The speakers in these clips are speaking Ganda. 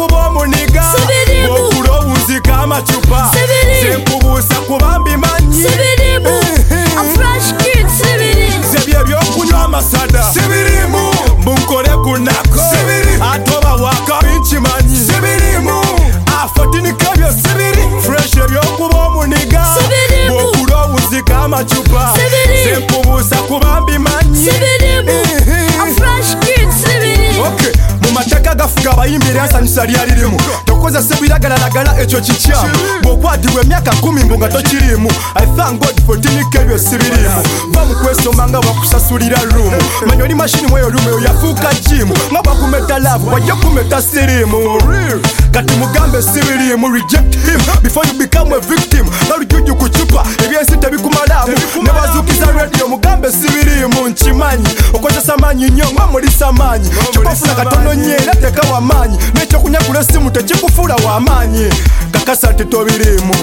ebyokuba omuniga okulowuzika amacupa senkubuusa kubamba imanyi zebyo ebyokunywa amasada bunkole kunako atoba waka binkimanyi afotinikebyo fresh ebyokuba omuniga okulowuzika amacupa senkubuusa kubamba imanyi mumateka gafuga abayimbira ensanyusa lyalirimu tokozesa ebiragalalagala ekyo kikyamu bw'okwatibwa emyaka 10 mbu nga tokirimu I thank God for tinika ebyo sibirimu va mu kwesoma nga bakusasulira lumu manya oli mashini mweyo lumu eyo yafuuka jimu nga bakumeta laavu wajja kumeta sirimu kati mugambe sibirimu reject him before you become a victim nalujuju ku cupa ebyensi tebikumalamu ne bazuukiza radio mugambe sibirimu nkimanyi okozesa maanyi nnyo nga mulisa maanyi kikofuna katono nyera teka wamaanyi n'ekyokunyagula essimu tekikufuula wamaanyi kakasa tetobirimu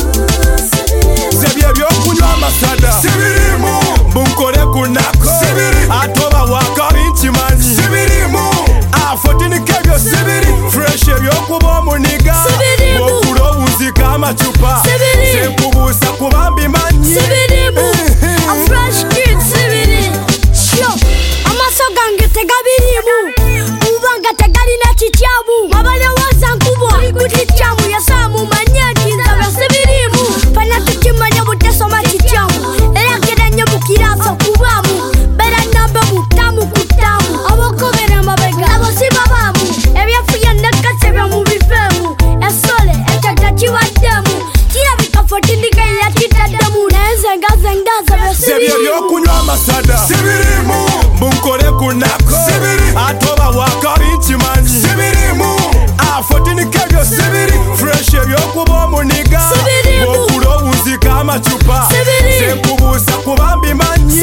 zebyo ebyokunywa amasada bunkole kunako atoba waka binkimanyi afotinikebyo fresh ebyokuba omuniga okulowuzika amacupa senkubuusa kubamba imanyi amaso gange tegabirimu ubanga tegalina kikyamu abalowooza nkubwa kukikyamu yasaamu manyakinzabya sibirimu fana tukimanya butesoma kikyamu era gera nnyo mukiraso kubaamu bera nambe mutamu kutamu abokobera amabega abo si babaamu ebyafuya nekase byamubivemu esole ekyaja kibaddemu kirabika fotindika yakitaddemu nenzengazengaza zebyo ebyokunywa amasada bunkole kunako atoba waka binkimanyi afotinikebyo fresh ebyokuba omuniga okulowuzika amacupa senkubuusa kubamba imanyi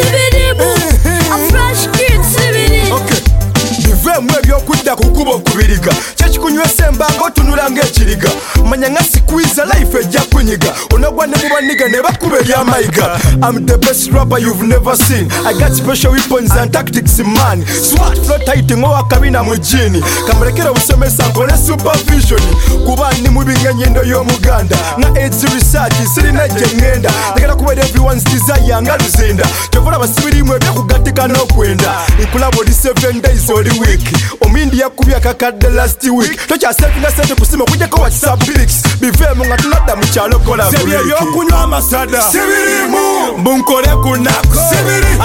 bivemu ebyokudda ku kkubo okubiriga kyekikunywesa embanga otunula ng'ekiriga manya nga sikwiza life ejja kunyiga onogwa ne mubaniga ne bakuba eryamayiga I'm the best rapper you've never seen I got special weapons and tactics man swat flow tight ng'owakabina mu jini kamulekera obusomesa nkole supervision kuba ndi mu binyanyendo y'omuganda nga AIDS research sirina gye ngenda njagala kubeera everyone's desire nga luzinda kyovula basibirimu ebyokugatika n'okwenda nkulaba oli 7 days oli week omindi yakubya kakadde last week tokyasevinga sente kusima okujjako wakisabiliks biveemu nga tunadda mu kyalo kola zebyo ebyokunywa amasada bunkole kunako